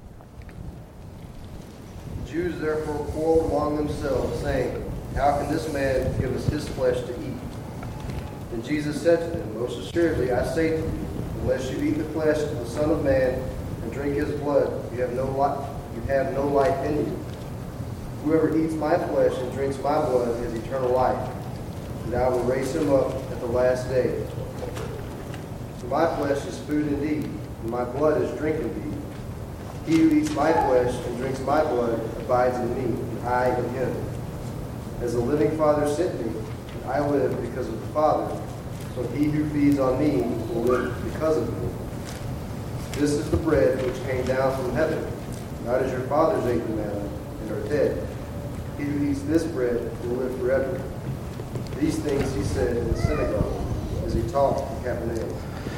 The Jews therefore quarreled among themselves, saying, How can this man give us his flesh to eat? And Jesus said to them, Most assuredly I say to you, unless you eat the flesh of the Son of Man and drink his blood, you have no life, you have no life in you. Whoever eats my flesh and drinks my blood has eternal life, and I will raise him up at the last day. So my flesh is food indeed, and my blood is drink indeed. He who eats my flesh and drinks my blood abides in me, and I in him. As the living Father sent me, and I live because of the Father, so he who feeds on me will live because of me. This is the bread which came down from heaven, not as your fathers ate the manna and are dead. He who eats this bread will live forever. These things he said in the synagogue as he taught in Capernaum.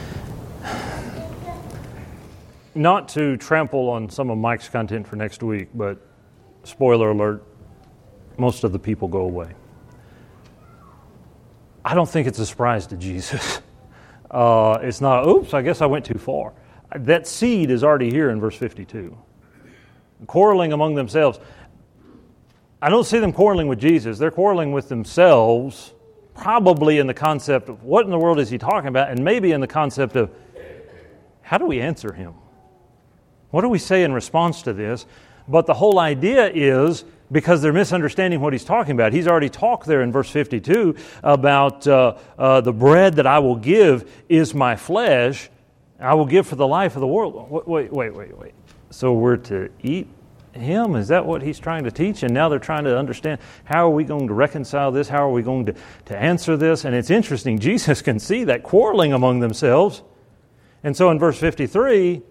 Not to trample on some of Mike's content for next week, but spoiler alert, most of the people go away. I don't think it's a surprise to Jesus. Uh, it's not, oops, I guess I went too far. That seed is already here in verse fifty-two. Quarreling among themselves. I don't see them quarreling with Jesus. They're quarreling with themselves, probably in the concept of what in the world is he talking about, and maybe in the concept of how do we answer him? What do we say in response to this? But the whole idea is because they're misunderstanding what he's talking about. He's already talked there in verse fifty-two about uh, uh, the bread that I will give is my flesh. I will give for the life of the world. Wait, wait, wait, wait. So we're to eat him? Is that what he's trying to teach? And now they're trying to understand, how are we going to reconcile this? How are we going to, to answer this? And it's interesting, Jesus can see that quarreling among themselves. And so in verse fifty-three,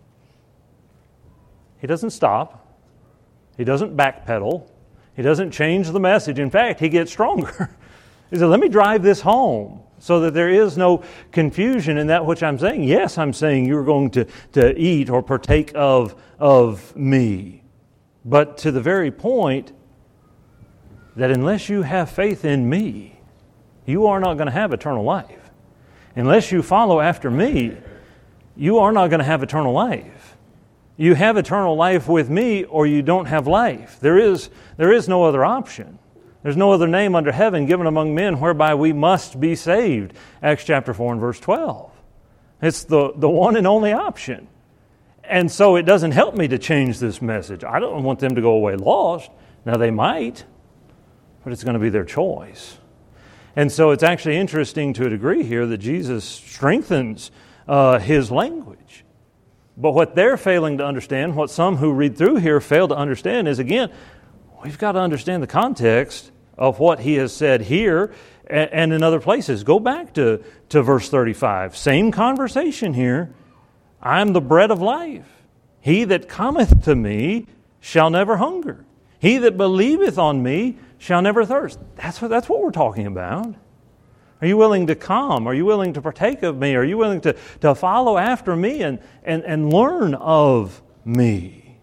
he doesn't stop. He doesn't backpedal. He doesn't change the message. In fact, he gets stronger. He said, let me drive this home so that there is no confusion in that which I'm saying. Yes, I'm saying you're going to, to eat or partake of, of me. But to the very point that unless you have faith in me, you are not going to have eternal life. Unless you follow after me, you are not going to have eternal life. You have eternal life with me, or you don't have life. There is, there is no other option. There's no other name under heaven given among men whereby we must be saved. Acts chapter four and verse twelve. It's the, the one and only option. And so it doesn't help me to change this message. I don't want them to go away lost. Now they might, but it's going to be their choice. And so it's actually interesting to a degree here that Jesus strengthens uh, his language. But what they're failing to understand, what some who read through here fail to understand is, again, we've got to understand the context of what he has said here and in other places. Go back to, to verse thirty-five. Same conversation here. I am the bread of life. He that cometh to me shall never hunger. He that believeth on me shall never thirst. That's what, that's what we're talking about. Are you willing to come? Are you willing to partake of me? Are you willing to, to follow after me and, and, and learn of me?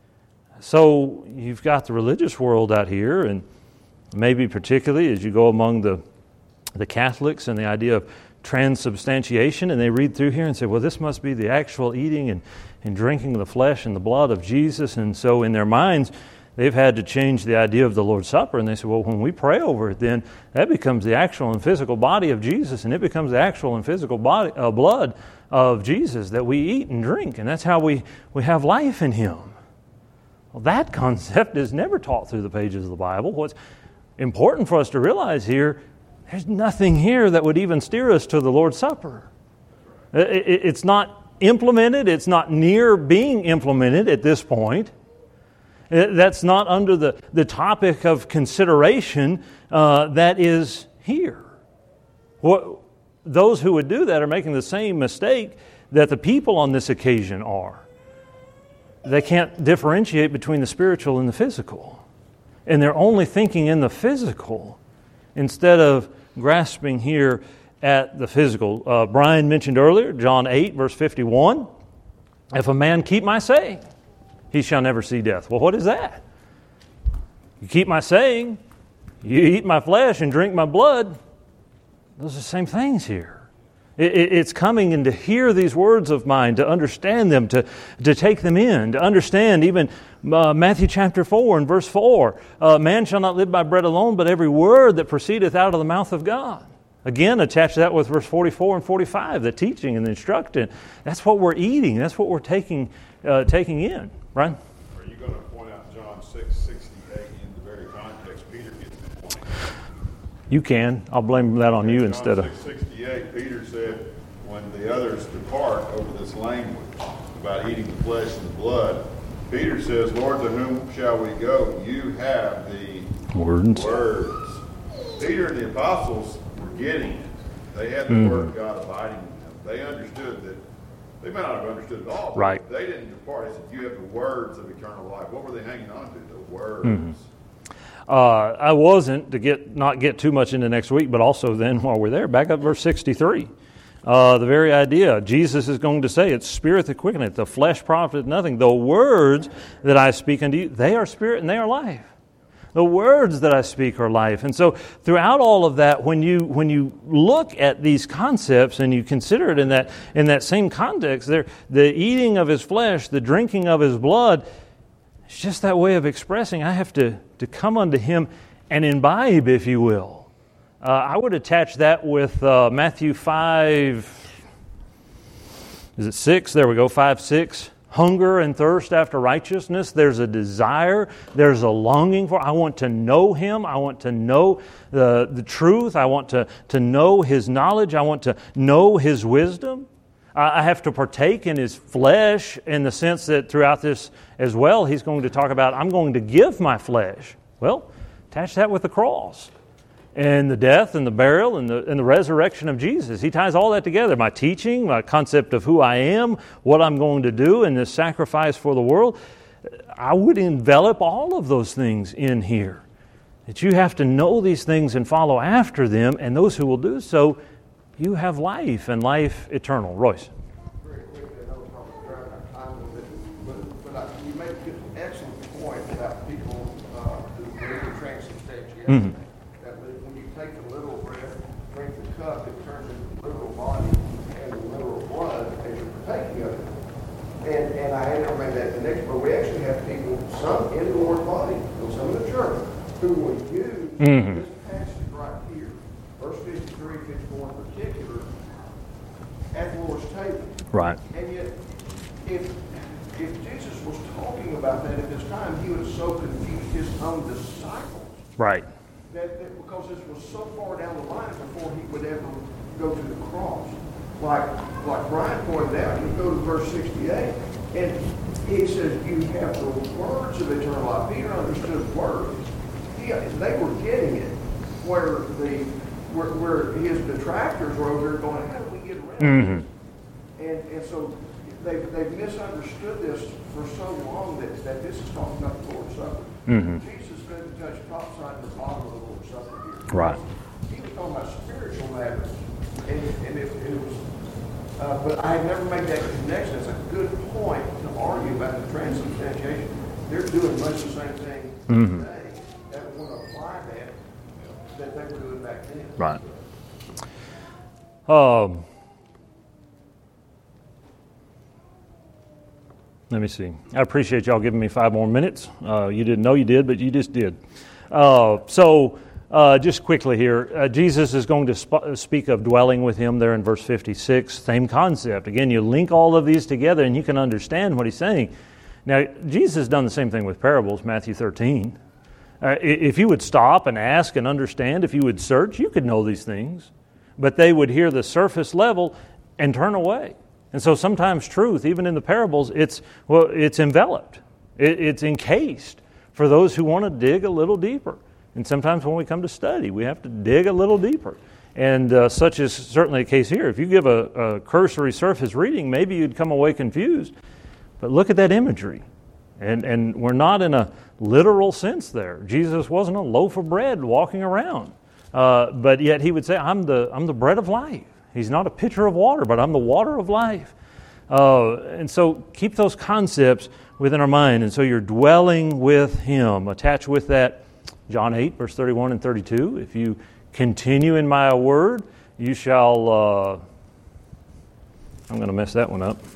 So you've got the religious world out here, and maybe particularly as you go among the, the Catholics and the idea of transubstantiation, and they read through here and say, well, this must be the actual eating and, and drinking of the flesh and the blood of Jesus. And so in their minds, they've had to change the idea of the Lord's Supper, and they say, well, when we pray over it, then that becomes the actual and physical body of Jesus, and it becomes the actual and physical body, uh, blood of Jesus that we eat and drink, and that's how we, we have life in Him. Well, that concept is never taught through the pages of the Bible. What's important for us to realize here, there's nothing here that would even steer us to the Lord's Supper. It, it, it's not implemented. It's not near being implemented at this point. That's not under the, the topic of consideration uh, that is here. What, those who would do that are making the same mistake that the people on this occasion are. They can't differentiate between the spiritual and the physical. And they're only thinking in the physical instead of grasping here at the physical. Uh, Brian mentioned earlier, John eight, verse fifty-one, if a man keep my saying, he shall never see death. Well, what is that? You keep my saying, you eat my flesh and drink my blood. Those are the same things here. It, it, it's coming in to hear these words of mine, to understand them, to, to take them in, to understand even uh, Matthew chapter four and verse four. Uh, man shall not live by bread alone, but every word that proceedeth out of the mouth of God. Again, attach that with verse forty-four and forty-five, the teaching and the instruction. That's what we're eating. That's what we're taking uh, taking in. Right? Are you going to point out John six sixty-eight in the very context Peter gets the point? You can. I'll blame that on you John instead of... six sixty-eight, Peter said, when the others depart over this language about eating the flesh and the blood, Peter says, Lord, to whom shall we go? You have the words. words. Peter and the apostles were getting it. They had the mm. word of God abiding in them. They understood that. They may not have understood it all. Right. They didn't depart. They said, you have the words of eternal life. What were they hanging on to? The words. Mm-hmm. Uh, I wasn't, to get not get too much into next week, but also then while we're there, back up verse sixty-three. Uh, the very idea, Jesus is going to say, it's spirit that quickeneth, the flesh profiteth nothing. The words that I speak unto you, they are spirit and they are life. The words that I speak are life. And so throughout all of that, when you when you look at these concepts and you consider it in that in that same context, the eating of His flesh, the drinking of His blood, it's just that way of expressing, I have to, to come unto Him and imbibe, if you will. Uh, I would attach that with uh, Matthew five, is it six? There we go, five, six. hunger and thirst after righteousness. There's a desire. There's a longing for, I want to know Him. I want to know the, the truth. I want to, to know His knowledge. I want to know His wisdom. I have to partake in His flesh in the sense that throughout this as well, He's going to talk about, I'm going to give my flesh. Well, attach that with the cross and the death and the burial and the, and the resurrection of Jesus. He ties all that together. My teaching, my concept of who I am, what I'm going to do in this sacrifice for the world. I would envelop all of those things in here. That you have to know these things and follow after them, and those who will do so, you have life and life eternal. Royce. Very quickly, I know we're probably driving out of time a little bit, but, but I, you make an excellent point about people uh, who believe in transubstantiation. Mm-hmm. That when you take the literal bread, drink the cup, it turns into the literal body and the literal blood as you're partaking of it. And, and I had never made that connection, but we actually have people, some in the Lord's body, and some in the church, who will use mm-hmm. this passage right here, verse fifty-three, fifty-four in particular, at the Lord's table. Right. And yet, if if Jesus was talking about that at this time, He would so confuse His own disciples. Right. That, that because this was so far down the line before He would ever go to the cross. Like like Brian pointed out, you go to verse sixty-eight, and he says, you have the words of eternal life. Peter understood words. He, they were getting it, where the where, where his detractors were over there going, how do we get around mm-hmm. this? And and so they they've misunderstood this for so long that, that this is talking about the Lord's Supper. Mm-hmm. Jesus couldn't touch top side of the bottom of the Lord's Supper here. Right. He was talking about spiritual matters. And, and it, it was, uh, but I had never made that connection. It's a good point to argue about the transubstantiation. They're doing much the same thing mm-hmm. today. That want to apply that that they were doing back then. Right. Um. Let me see. I appreciate y'all giving me five more minutes. Uh, you didn't know you did, but you just did. Uh, so. Uh, just quickly here, uh, Jesus is going to sp- speak of dwelling with Him there in verse fifty-six. Same concept. Again, you link all of these together and you can understand what He's saying. Now, Jesus has done the same thing with parables, Matthew thirteen. Uh, if you would stop and ask and understand, if you would search, you could know these things. But they would hear the surface level and turn away. And so sometimes truth, even in the parables, it's well, it's enveloped. It, it's encased for those who want to dig a little deeper. And sometimes when we come to study, we have to dig a little deeper. And uh, such is certainly the case here. If you give a, a cursory surface reading, maybe you'd come away confused. But look at that imagery. And, and we're not in a literal sense there. Jesus wasn't a loaf of bread walking around. Uh, but yet He would say, I'm the, I'm the bread of life. He's not a pitcher of water, but I'm the water of life. Uh, and so keep those concepts within our mind. And so you're dwelling with Him. Attached with that, John eight, verse thirty-one and thirty-two, if you continue in my word, you shall, uh, I'm going to mess that one up.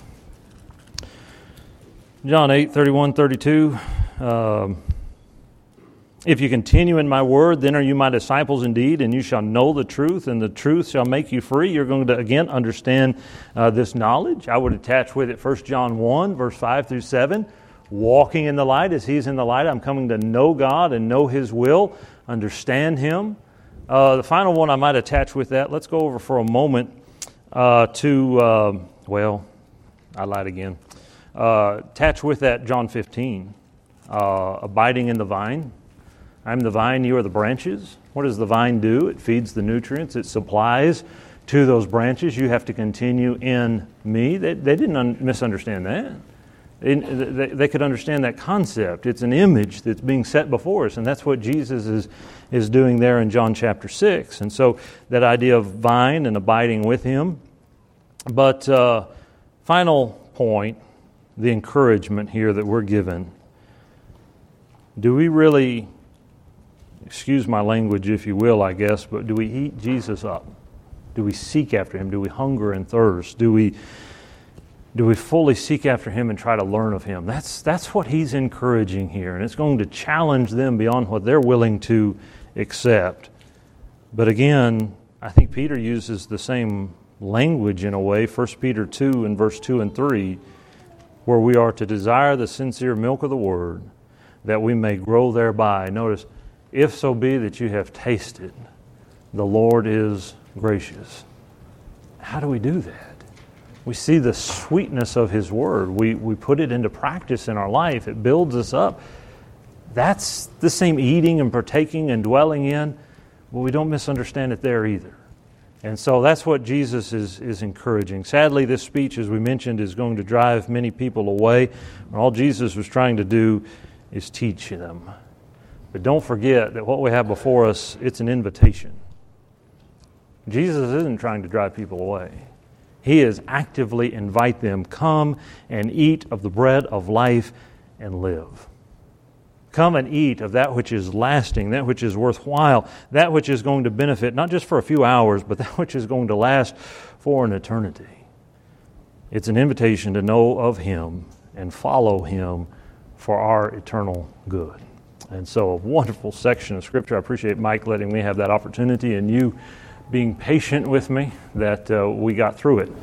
John eight, thirty-one, thirty-two, um, if you continue in my word, then are you my disciples indeed, and you shall know the truth, and the truth shall make you free. You're going to, again, understand uh, this knowledge. I would attach with it First John one, verse five through seven. Walking in the light as He's in the light. I'm coming to know God and know His will, understand Him. Uh, the final one I might attach with that, let's go over for a moment uh, to, uh, well, I lied again. Uh, attach with that John fifteen, uh, abiding in the vine. I'm the vine, you are the branches. What does the vine do? It feeds the nutrients. It supplies to those branches. You have to continue in me. They, they didn't un- misunderstand that. They could understand that concept. It's an image that's being set before us, and that's what Jesus is, is doing there in John chapter six. And so that idea of vine and abiding with Him. But uh, final point, the encouragement here that we're given. Do we really, excuse my language if you will, I guess, but do we eat Jesus up? Do we seek after Him? Do we hunger and thirst? Do we... Do we fully seek after Him and try to learn of Him? That's that's what He's encouraging here, and it's going to challenge them beyond what they're willing to accept. But again, I think Peter uses the same language in a way. First Peter two and verse two and three. where we are to desire the sincere milk of the Word, that we may grow thereby. Notice, if so be that you have tasted, the Lord is gracious. How do we do that? We see the sweetness of His Word. We, we put it into practice in our life. It builds us up. That's the same eating and partaking and dwelling in, but we don't misunderstand it there either. And so that's what Jesus is, is encouraging. Sadly, this speech, as we mentioned, is going to drive many people away. All Jesus was trying to do is teach them. But don't forget that what we have before us, it's an invitation. Jesus isn't trying to drive people away. He is actively invite them, come and eat of the bread of life and live. Come and eat of that which is lasting, that which is worthwhile, that which is going to benefit not just for a few hours, but that which is going to last for an eternity. It's an invitation to know of Him and follow Him for our eternal good. And so a wonderful section of Scripture. I appreciate Mike letting me have that opportunity and you being patient with me that uh, we got through it.